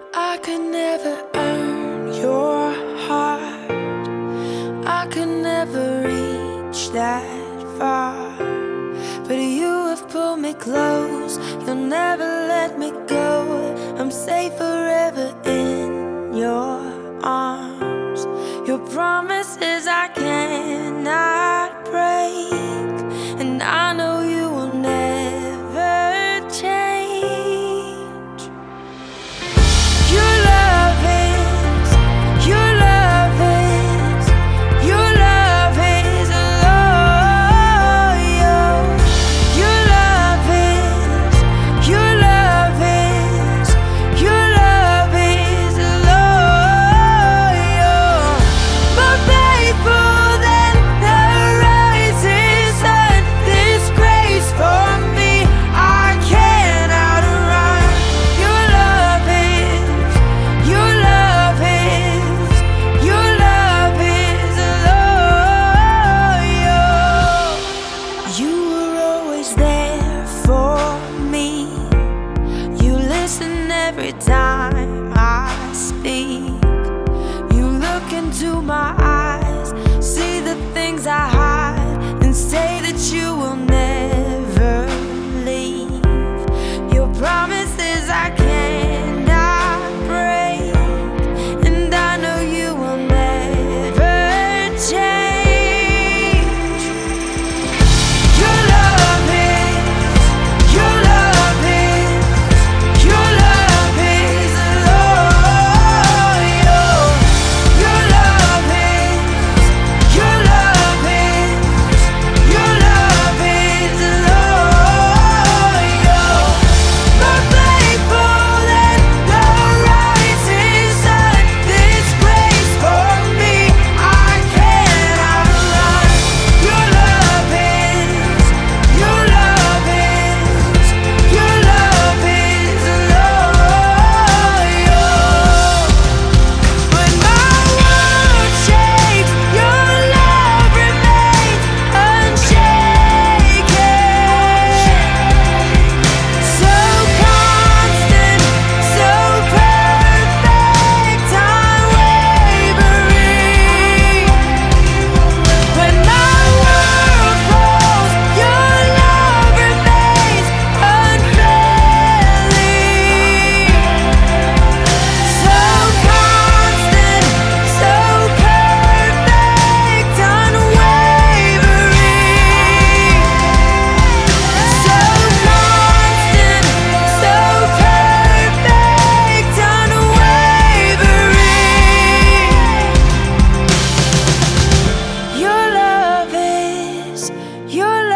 I could never earn your heart. I could never reach that far. But you have pulled me close. You'll never let me go. I'm safe forever in your arms. Your promises I cannot break, and I know you will never change. Your love is, your love is, your love is loyal. Your love is, your love is, your love is loyal. More faithful than the rising sun. This grace for me I can't outrun. Your love is, your love is, your love is loyal. You were always there for me. You listen every time I speak. You look into my eyes, see the things I hide, and say that you will never leave. Your promises I cannot break, and I know you will never change. Your love is, your love is, your love is loyal. Your love is, your love is, your love is loyal. More faithful than the rising sun. This grace for me I can't outrun. Your love is, your love is, your love is loyal. When my world shakes, your love remains unshaken. So constant, so perfect, unwavering. When my world falls, your love remains unfailing. So constant, so perfect, unwavering. So constant, so perfect, unwavering. Your love is, your